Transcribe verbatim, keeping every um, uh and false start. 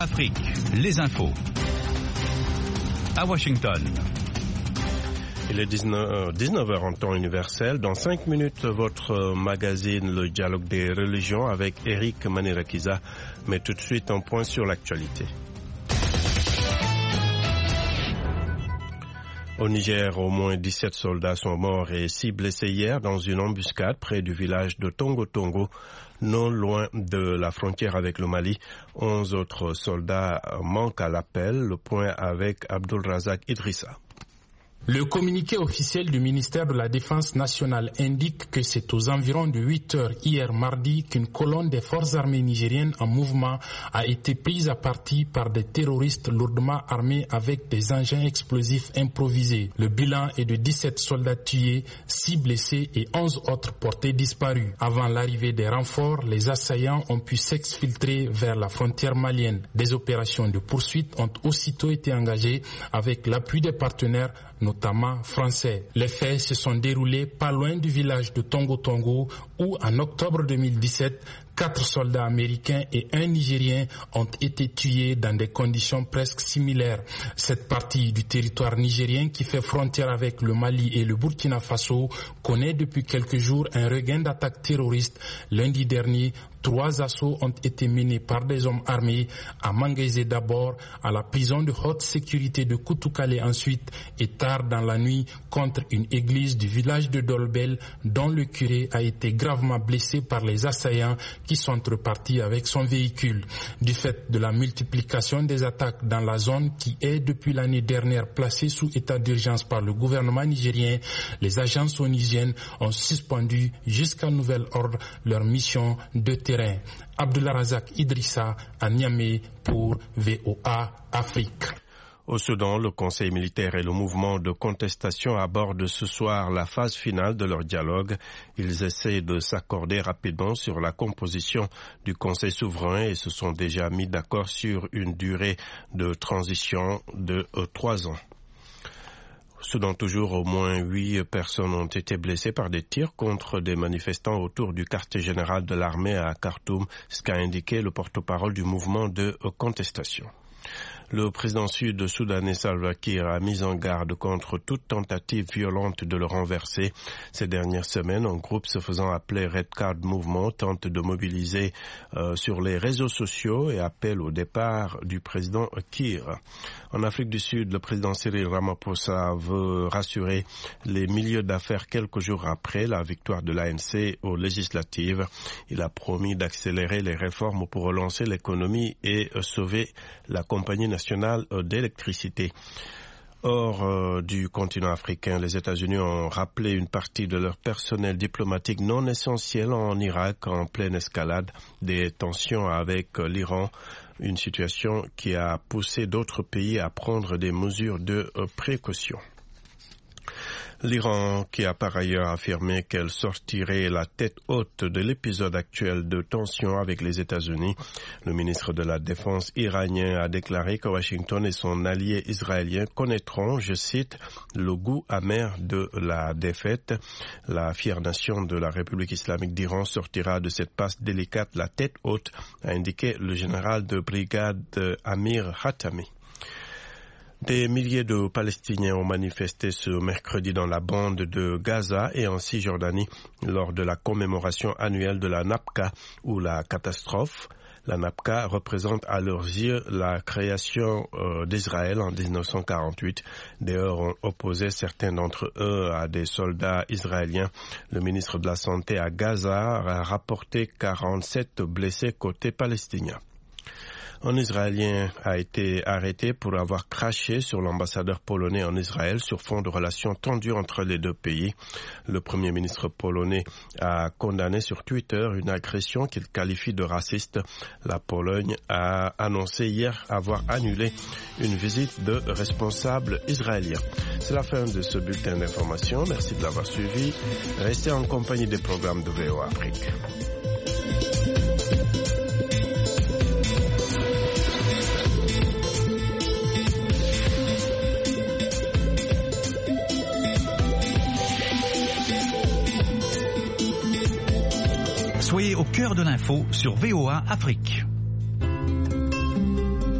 Afrique, les infos. À Washington. Il est dix-neuf heures en temps universel. Dans cinq minutes, votre magazine Le Dialogue des religions avec Eric Manirakiza. Mais tout de suite, un point sur l'actualité. Au Niger, au moins dix-sept soldats sont morts et six blessés hier dans une embuscade près du village de Tongo Tongo, non loin de la frontière avec le Mali. Onze autres soldats manquent à l'appel. Le point avec Abdul Razak Idrissa. Le communiqué officiel du ministère de la Défense nationale indique que c'est aux environs de huit heures hier mardi qu'une colonne des forces armées nigériennes en mouvement a été prise à partie par des terroristes lourdement armés avec des engins explosifs improvisés. Le bilan est de dix-sept soldats tués, six blessés et onze autres portés disparus. Avant l'arrivée des renforts, les assaillants ont pu s'exfiltrer vers la frontière malienne. Des opérations de poursuite ont aussitôt été engagées avec l'appui des partenaires, notamment français. Les faits se sont déroulés pas loin du village de Tongo Tongo où, en octobre deux mille dix-sept, quatre soldats américains et un Nigérien ont été tués dans des conditions presque similaires. Cette partie du territoire nigérien qui fait frontière avec le Mali et le Burkina Faso connaît depuis quelques jours un regain d'attaques terroristes. Lundi dernier, trois assauts ont été menés par des hommes armés à Mangaise d'abord, à la prison de haute sécurité de Koutoukale ensuite et tard dans la nuit contre une église du village de Dolbel dont le curé a été gravement blessé par les assaillants qui sont repartis avec son véhicule. Du fait de la multiplication des attaques dans la zone qui est depuis l'année dernière placée sous état d'urgence par le gouvernement nigérien, les agences onusiennes ont suspendu jusqu'à nouvel ordre leur mission de terrain. Abdullah Razak Idrissa à Niamey pour V O A Afrique. Au Soudan, le Conseil militaire et le mouvement de contestation abordent ce soir la phase finale de leur dialogue. Ils essaient de s'accorder rapidement sur la composition du Conseil souverain et se sont déjà mis d'accord sur une durée de transition de euh, trois ans. Au Soudan toujours, au moins huit personnes ont été blessées par des tirs contre des manifestants autour du quartier général de l'armée à Khartoum, ce qu'a indiqué le porte-parole du mouvement de contestation. Le président sud-soudanais Salva Kiir a mis en garde contre toute tentative violente de le renverser. Ces dernières semaines, un groupe se faisant appeler Red Card Movement tente de mobiliser euh, sur les réseaux sociaux et appelle au départ du président Kiir. En Afrique du Sud, le président Cyril Ramaphosa veut rassurer les milieux d'affaires quelques jours après la victoire de l'A N C aux législatives. Il a promis d'accélérer les réformes pour relancer l'économie et euh, sauver la compagnie nationale d'électricité. Hors euh, du continent africain, les États-Unis ont rappelé une partie de leur personnel diplomatique non essentiel en Irak en pleine escalade des tensions avec euh, l'Iran, une situation qui a poussé d'autres pays à prendre des mesures de euh, précaution. L'Iran, qui a par ailleurs affirmé qu'elle sortirait la tête haute de l'épisode actuel de tension avec les États-Unis. Le ministre de la Défense iranien a déclaré que Washington et son allié israélien connaîtront, je cite, le goût amer de la défaite. La fière nation de la République islamique d'Iran sortira de cette passe délicate la tête haute, a indiqué le général de brigade Amir Hatami. Des milliers de Palestiniens ont manifesté ce mercredi dans la bande de Gaza et en Cisjordanie lors de la commémoration annuelle de la Nakba ou la catastrophe. La Nakba représente à leurs yeux la création euh, d'Israël en dix-neuf cent quarante-huit. D'ailleurs, on opposait certains d'entre eux à des soldats israéliens. Le ministre de la Santé à Gaza a rapporté quarante-sept blessés côté palestinien. Un Israélien a été arrêté pour avoir craché sur l'ambassadeur polonais en Israël sur fond de relations tendues entre les deux pays. Le premier ministre polonais a condamné sur Twitter une agression qu'il qualifie de raciste. La Pologne a annoncé hier avoir annulé une visite de responsables israéliens. C'est la fin de ce bulletin d'information. Merci de l'avoir suivi. Restez en compagnie des programmes de V O A Afrique. Soyez au cœur de l'info sur V O A Afrique.